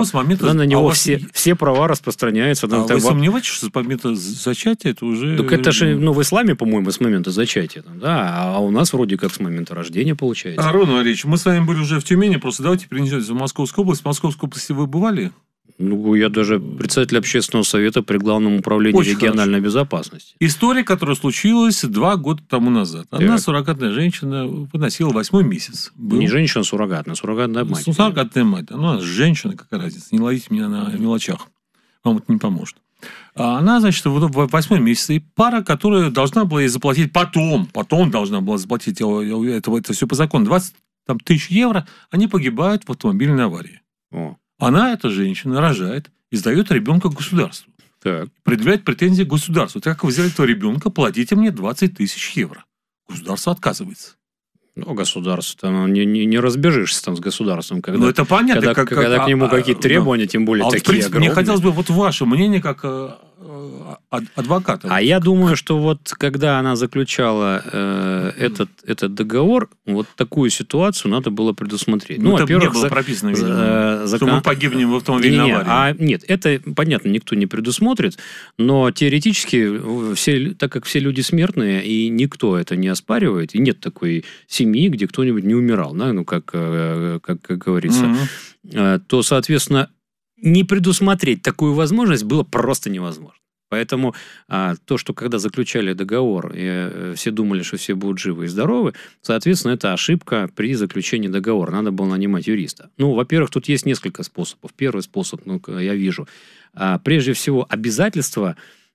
все права распространяются. Вы сомневаетесь, что с момента зачатия это уже... Так это же в исламе, по-моему, с момента зачатия. Да? А у нас вроде как с момента рождения получается. Роман Валерьевич, мы с вами были уже в Тюмени, просто давайте перенесемся в Московскую область. В Московской области вы бывали? Ну, я даже председатель общественного совета при Главном управлении Очень региональной безопасности. История, которая случилась 2 года тому назад. Одна суррогатная женщина выносила 8-й месяц. Не женщина суррогатная, суррогатная мать. Суррогатная мать. Она женщина, какая разница. Не ловите меня на мелочах. Вам это не поможет. А она, значит, в 8-м месяце. И пара, которая должна была ей заплатить потом должна была заплатить это все по закону, 20 тысяч евро, они погибают в автомобильной аварии. Она, эта женщина, рожает и сдает ребенка государству. Так. Предъявляет претензии к государству. Так как вы взяли этого ребенка, платите мне 20 тысяч евро. Государство отказывается. Ну, государство, не разбежишься там с государством. Когда, ну, это понятно. Когда к нему какие-то требования, тем более такие в принципе, огромные. Мне хотелось бы вот ваше мнение как адвоката. А я думаю, что вот когда она заключала этот договор, вот такую ситуацию надо было предусмотреть. Ну, во-первых, не было прописано, видимо, что мы погибнем в автомобильной аварии. Нет, это, понятно, никто не предусмотрит, но теоретически, так как все люди смертные, и никто это не оспаривает, и нет такой семьи, где кто-нибудь не умирал, да, ну, как говорится, то, соответственно, не предусмотреть такую возможность было просто невозможно. Поэтому то, что когда заключали договор, все думали, что все будут живы и здоровы, соответственно, это ошибка при заключении договора. Надо было нанимать юриста. Ну, во-первых, тут есть несколько способов. Первый способ, я вижу, прежде всего, обязательства,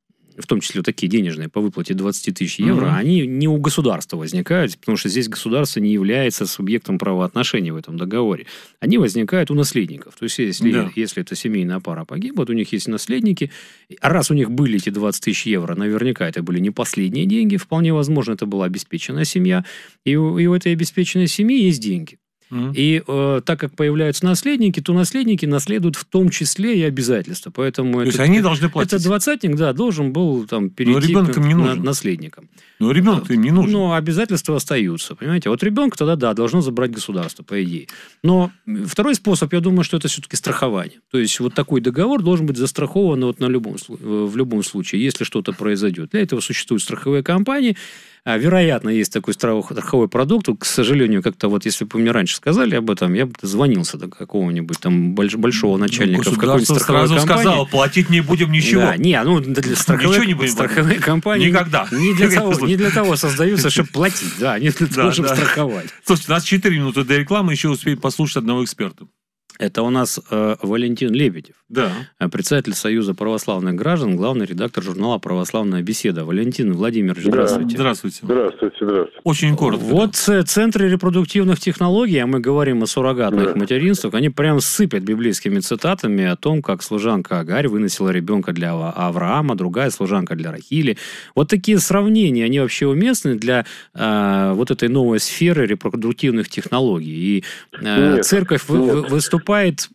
в том числе такие денежные, по выплате 20 тысяч евро, они не у государства возникают, потому что здесь государство не является субъектом правоотношений в этом договоре. Они возникают у наследников. То есть, если это семейная пара погибла, у них есть наследники. А раз у них были эти 20 тысяч евро, наверняка это были не последние деньги, вполне возможно, это была обеспеченная семья. И у этой обеспеченной семьи есть деньги. И так как появляются наследники, то наследники наследуют в том числе и обязательства. Поэтому то есть они должны платить. Этот двадцатник, должен был там перейти к наследникам. Но ребенку им не нужен. Но обязательства остаются, понимаете? Вот ребенка тогда должно забрать государство, по идее. Но второй способ, я думаю, что это все-таки страхование. То есть вот такой договор должен быть застрахован в любом случае, если что-то произойдет. Для этого существуют страховые компании. Вероятно, есть такой страховой продукт. К сожалению, как-то вот, если бы мне раньше сказали об этом, я бы звонился до какого-нибудь там большого начальника в какой-нибудь страховой компании. Сразу сказал, платить не будем ничего. Да, для страховой компании никогда. Не для того создаются, чтобы платить, не для того, чтобы страховать. Слушайте, у нас 4 минуты до рекламы, еще успеем послушать одного эксперта. Это у нас Валентин Лебедев, председатель Союза православных граждан, главный редактор журнала «Православная беседа». Валентин Владимирович, здравствуйте. Здравствуйте. Здравствуйте. Очень коротко. Вот центры репродуктивных технологий, а мы говорим о суррогатных материнствах, они прям сыпят библейскими цитатами о том, как служанка Агарь выносила ребенка для Авраама, другая служанка для Рахили. Вот такие сравнения, они вообще уместны для вот этой новой сферы репродуктивных технологий. И церковь выступает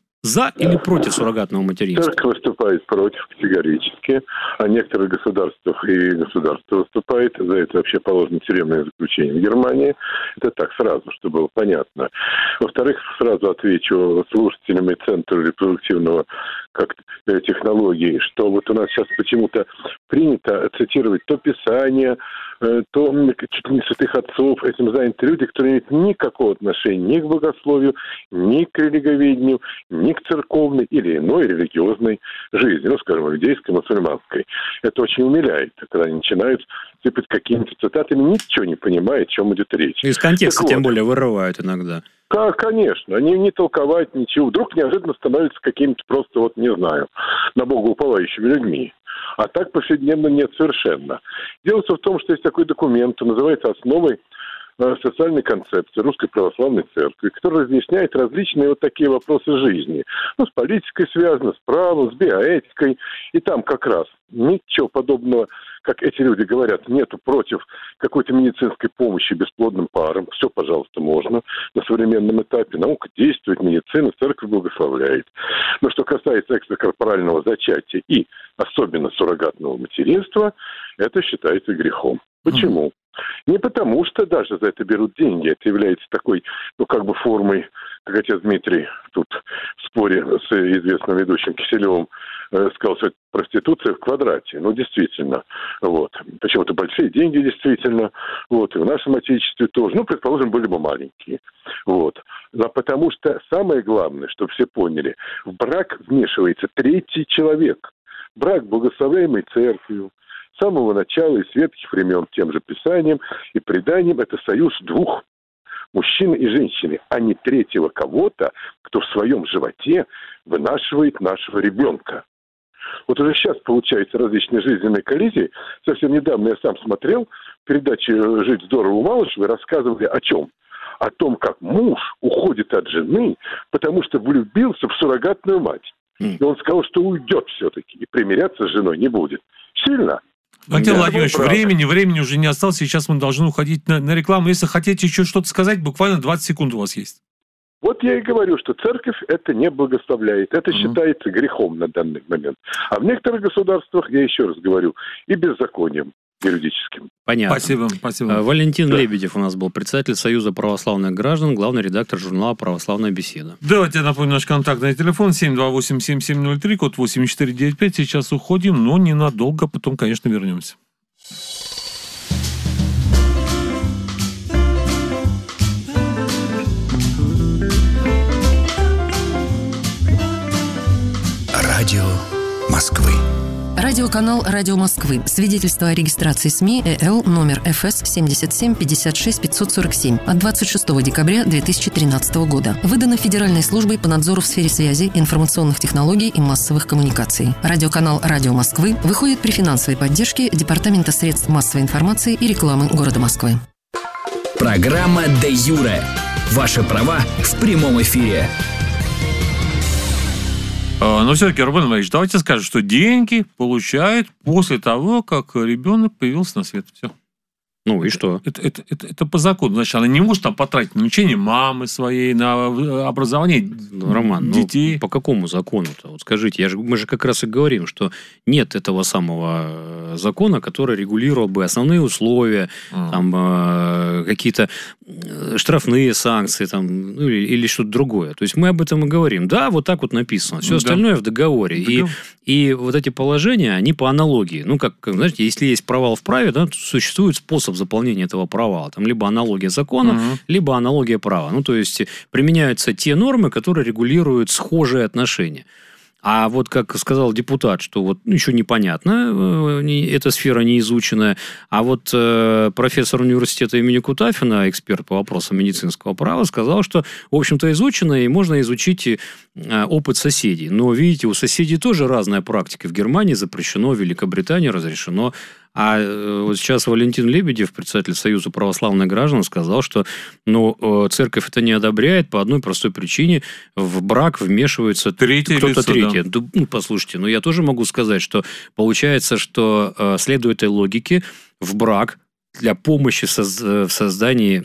за или против суррогатного материнства? Церковь выступает против категорически, а в некоторых государствах и государство выступает. За это вообще положено тюремное заключение в Германии. Это так, сразу, чтобы было понятно. Во-вторых, сразу отвечу слушателям и Центру репродуктивного технологий, что вот у нас сейчас почему-то принято цитировать то Писание, то чуть ли не святых отцов. Этим заняты люди, которые не имеют никакого отношения ни к богословию, ни к религоведению, ни к церковной или иной религиозной жизни, скажем, иудейской, мусульманской. Это очень умиляет, когда они начинают сыпать какими-то цитатами, ничего не понимая, о чем идет речь. Из контекста тем более вырывают иногда. Конечно, они не толковать ничего. Вдруг неожиданно становятся какими-то просто, не знаю, на Бога уповающими людьми. А так повседневно нет совершенно. Дело в том, что есть такой документ, он называется «Основой социальной концепции Русской Православной Церкви», который разъясняет различные такие вопросы жизни. С политикой связано, с правом, с биоэтикой. И там как раз ничего подобного, как эти люди говорят, нету против какой-то медицинской помощи бесплодным парам. Все, пожалуйста, можно на современном этапе. Наука действует, медицина, церковь благословляет. Но что касается экстракорпорального зачатия и особенно суррогатного материнства, это считается грехом. Почему? Не потому, что даже за это берут деньги. Это является такой, формой как отец Дмитрий тут в споре с известным ведущим Киселевым сказал, что это проституция в квадрате. Ну, действительно. Вот. Почему-то большие деньги, действительно. Вот. И в нашем Отечестве тоже. Ну, предположим, были бы маленькие. Вот. А потому что самое главное, чтобы все поняли, в брак вмешивается третий человек. Брак, благословляемый церковью, с самого начала и с ветхих времен тем же Писанием и преданием, это союз двух мужчины и женщины, а не третьего кого-то, кто в своем животе вынашивает нашего ребенка. Вот уже сейчас получаются различные жизненные коллизии. Совсем недавно я сам смотрел передачи «Жить здорово» у Малышевой, рассказывали о чем? О том, как муж уходит от жены, потому что влюбился в суррогатную мать. И он сказал, что уйдет все-таки и примиряться с женой не будет. Сильно? Валентин Владимирович, времени уже не осталось, сейчас мы должны уходить на рекламу. Если хотите еще что-то сказать, буквально 20 секунд у вас есть. Вот я и говорю, что церковь это не благословляет. Это считается грехом на данный момент. А в некоторых государствах, я еще раз говорю, и беззаконием юридическим. Понятно. Спасибо. Валентин Лебедев у нас был, председатель Союза православных граждан, главный редактор журнала «Православная беседа». Давайте напомню наш контактный телефон 728-7703, код 8495. Сейчас уходим, но ненадолго, потом, конечно, вернемся. Радио Москвы. Радиоканал «Радио Москвы». Свидетельство о регистрации СМИ ЭЛ номер ФС 77 56 547 от 26 декабря 2013 года. Выдано Федеральной службой по надзору в сфере связи, информационных технологий и массовых коммуникаций. Радиоканал «Радио Москвы» выходит при финансовой поддержке Департамента средств массовой информации и рекламы города Москвы. Программа «Де Юре». Ваши права в прямом эфире. Но все-таки, Рубен Валерьевич, давайте скажем, что деньги получают после того, как ребенок появился на свет. Все. Ну и что? Это по закону. Значит, она не может там потратить на лечение мамы своей, на образование Роман, детей. По какому закону-то? Вот скажите, мы же как раз и говорим, что нет этого самого закона, который регулировал бы основные условия, там, какие-то штрафные санкции там, ну, или что-то другое. То есть мы об этом и говорим. Да, вот так вот написано. Все остальное в договоре. И вот эти положения, они по аналогии. Ну, как, знаете, если есть провал в праве, да, то существует способ заполнения этого провала. Там либо аналогия закона, либо аналогия права. Ну, то есть применяются те нормы, которые регулируют схожие отношения. А вот, как сказал депутат, что вот еще непонятно, эта сфера не изученная, а вот профессор университета имени Кутафина, эксперт по вопросам медицинского права, сказал, что, в общем-то, изучено, и можно изучить опыт соседей. Но, видите, у соседей тоже разная практика. В Германии запрещено, в Великобритании разрешено. А вот сейчас Валентин Лебедев, председатель Союза православных граждан, сказал, что церковь это не одобряет по одной простой причине. В брак вмешивается кто-то третий. Да. Ну, послушайте, я тоже могу сказать, что получается, что следуя этой логике, в брак для помощи в создании,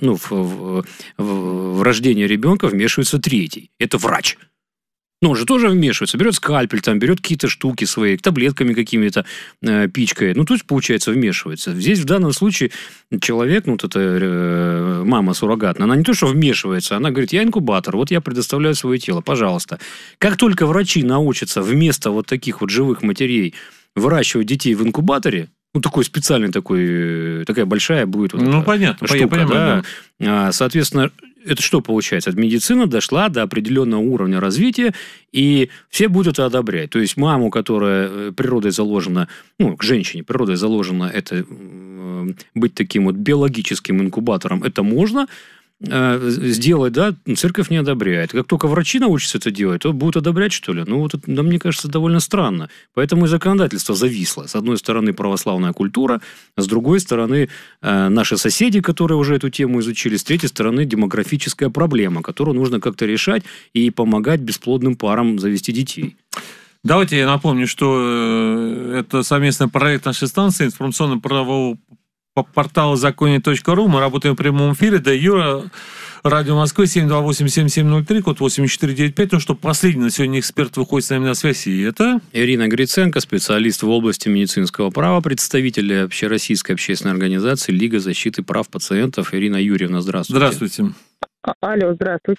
в рождении ребенка вмешивается третий. Это врач. Но он же тоже вмешивается, берет скальпель, там, берет какие-то штуки свои, таблетками какими-то пичкает. То есть, получается, вмешивается. Здесь в данном случае человек, эта мама суррогатная, она не то, что вмешивается, она говорит, я инкубатор, вот я предоставляю свое тело, пожалуйста. Как только врачи научатся вместо вот таких вот живых матерей выращивать детей в инкубаторе, такой специальный, такая большая будет понятно, штука, понимаю, да. Соответственно, это что получается? Медицина дошла до определенного уровня развития, и все будут это одобрять. То есть маму, которая природой заложена, к женщине природой заложена это быть таким вот биологическим инкубатором, это можно сделать, да, церковь не одобряет. Как только врачи научатся это делать, то будут одобрять, что ли? Это, мне кажется, довольно странно. Поэтому и законодательство зависло. С одной стороны, православная культура, с другой стороны, наши соседи, которые уже эту тему изучили, с третьей стороны, демографическая проблема, которую нужно как-то решать и помогать бесплодным парам завести детей. Давайте я напомню, что это совместный проект нашей станции информационно-правового портала законе.ру. Мы работаем в прямом эфире. Да, Юра, Радио Москвы, 728-7703, код 8495. Что последний на сегодня эксперт выходит с нами на связь. И это... Ирина Гриценко, специалист в области медицинского права, представитель общероссийской общественной организации Лига защиты прав пациентов. Ирина Юрьевна, здравствуйте. Здравствуйте. Алло, здравствуйте.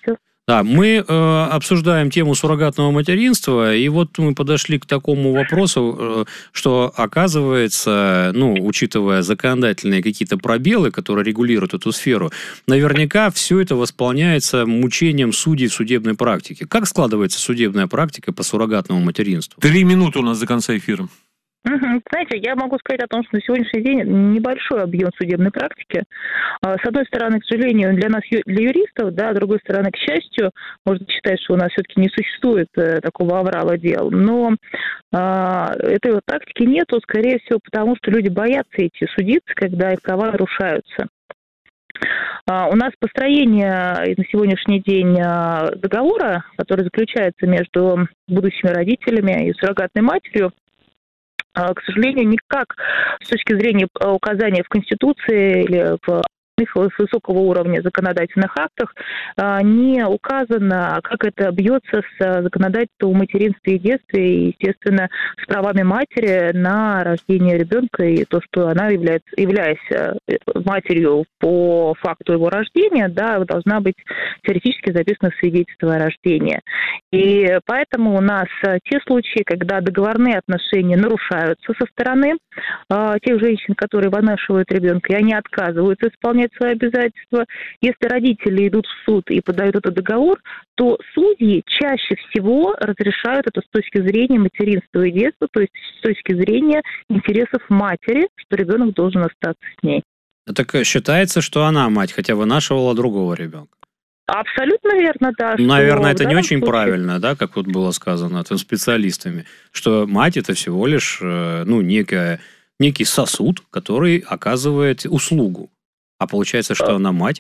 Да, мы обсуждаем тему суррогатного материнства, и вот мы подошли к такому вопросу, что оказывается, учитывая законодательные какие-то пробелы, которые регулируют эту сферу, наверняка все это восполняется мучением судей в судебной практике. Как складывается судебная практика по суррогатному материнству? 3 минуты у нас до конца эфира. Знаете, я могу сказать о том, что на сегодняшний день небольшой объем судебной практики. С одной стороны, к сожалению, для нас, для юристов, да, с другой стороны, к счастью, можно считать, что у нас все-таки не существует такого аврала дел. Но этой вот практики нету, скорее всего, потому что люди боятся идти судиться, когда их права нарушаются. У нас построение на сегодняшний день договора, который заключается между будущими родителями и суррогатной матерью, к сожалению, никак с точки зрения указания в Конституции или в высокого уровня законодательных актах не указано, как это бьется с законодательством о материнстве и детстве, и, естественно, с правами матери на рождение ребенка, и то, что она, являясь матерью по факту его рождения, да, должна быть теоретически записана в свидетельство о рождении. И поэтому у нас те случаи, когда договорные отношения нарушаются со стороны тех женщин, которые вынашивают ребенка, и они отказываются исполнять свои обязательства. Если родители идут в суд и подают этот договор, то судьи чаще всего разрешают это с точки зрения материнства и детства, то есть с точки зрения интересов матери, что ребенок должен остаться с ней. Так считается, что она мать, хотя вынашивала другого ребенка. Абсолютно верно, да. Наверное, это не очень правильно, да, как вот было сказано там специалистами, что мать это всего лишь некий сосуд, который оказывает услугу. А получается, что она мать?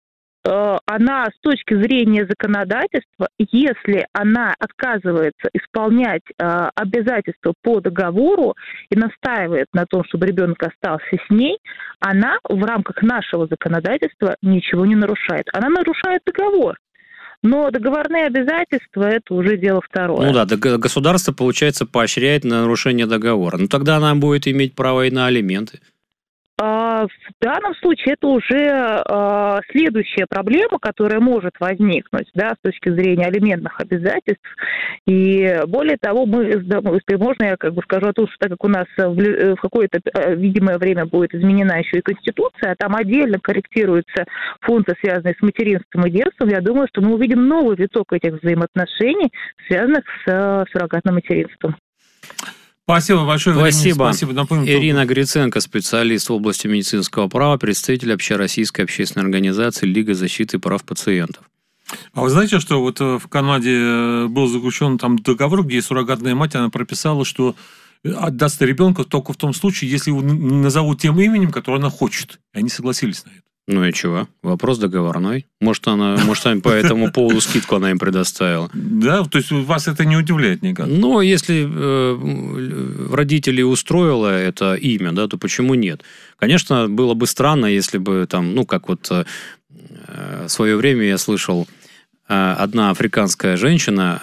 Она с точки зрения законодательства, если она отказывается исполнять обязательства по договору и настаивает на том, чтобы ребенок остался с ней, она в рамках нашего законодательства ничего не нарушает. Она нарушает договор. Но договорные обязательства – это уже дело второе. Ну да, государство, получается, поощряет на нарушение договора. Ну тогда она будет иметь право и на алименты. В данном случае это уже следующая проблема, которая может возникнуть, да, с точки зрения алиментных обязательств. И более того, можно я скажу о том, что так как у нас в какое-то видимое время будет изменена еще и Конституция, а там отдельно корректируются функции, связанные с материнством и детством, я думаю, что мы увидим новый виток этих взаимоотношений, связанных с суррогатным материнством. Спасибо большое. Спасибо. Ирина Гриценко, специалист в области медицинского права, представитель общероссийской общественной организации Лига защиты прав пациентов. А вы знаете, что вот в Канаде был заключен там договор, где суррогатная мать, она прописала, что отдаст ребенка только в том случае, если его назовут тем именем, которое она хочет. И они согласились на это. Ну и чего? Вопрос договорной. Может, по этому поводу скидку она им предоставила. Да, то есть вас это не удивляет никак? Ну, если родителей устроило это имя, да, то почему нет? Конечно, было бы странно, если бы там, в свое время я слышал, одна африканская женщина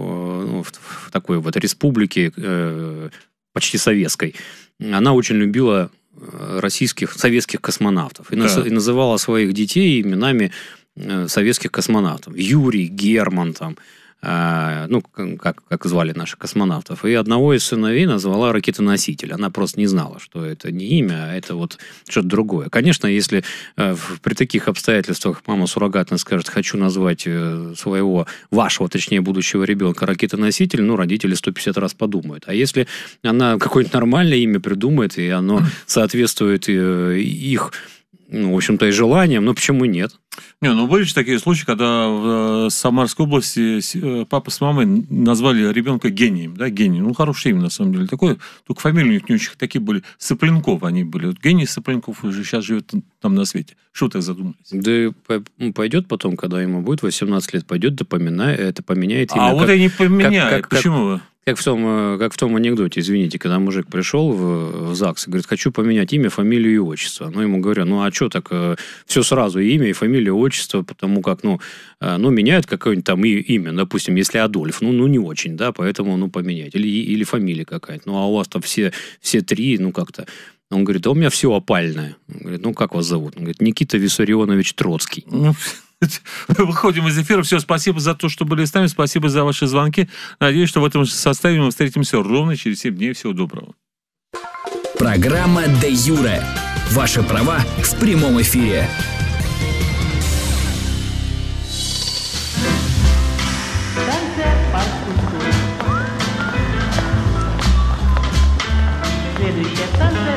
в такой вот республике, почти советской, она очень любила советских космонавтов. И называла своих детей именами советских космонавтов. Юрий, Герман, как звали наших космонавтов. И одного из сыновей назвала ракетоноситель. Она просто не знала, что это не имя, а это вот что-то другое. Конечно, если при таких обстоятельствах мама суррогатно скажет, хочу назвать вашего, точнее, будущего ребенка ракетоноситель, родители 150 раз подумают. А если она какое-нибудь нормальное имя придумает, и оно соответствует их, в общем-то, и желаниям, почему нет? Были же такие случаи, когда в Самарской области папа с мамой назвали ребенка гением, да, гений. Хорошее имя, на самом деле, такое, только фамилии у них не очень такие были, Сопленков они были. Вот гений Сопленков уже сейчас живет там на свете. Что вы так задумались? Да пойдет потом, когда ему будет 18 лет, пойдет, да это поменяет имя. А вот и не поменяет. Почему вы? Как в том анекдоте, извините, когда мужик пришел в ЗАГС и говорит, хочу поменять имя, фамилию и отчество. Ему говорю, а что так, все сразу, имя и фамилия, отчество, потому как, меняют какое-нибудь там имя, допустим, если Адольф, не очень, да, поэтому, поменять. Или фамилия какая-то. А у вас там все три, как-то. Он говорит, у меня все опальное. Он говорит, как вас зовут? Он говорит, Никита Виссарионович Троцкий. выходим из эфира. Все, спасибо за то, что были с нами. Спасибо за ваши звонки. Надеюсь, что в этом составе мы встретимся ровно через 7 дней. Всего доброго. Программа «Де юре». Ваши права в прямом эфире. Станция «Парк культуры». Следующая станция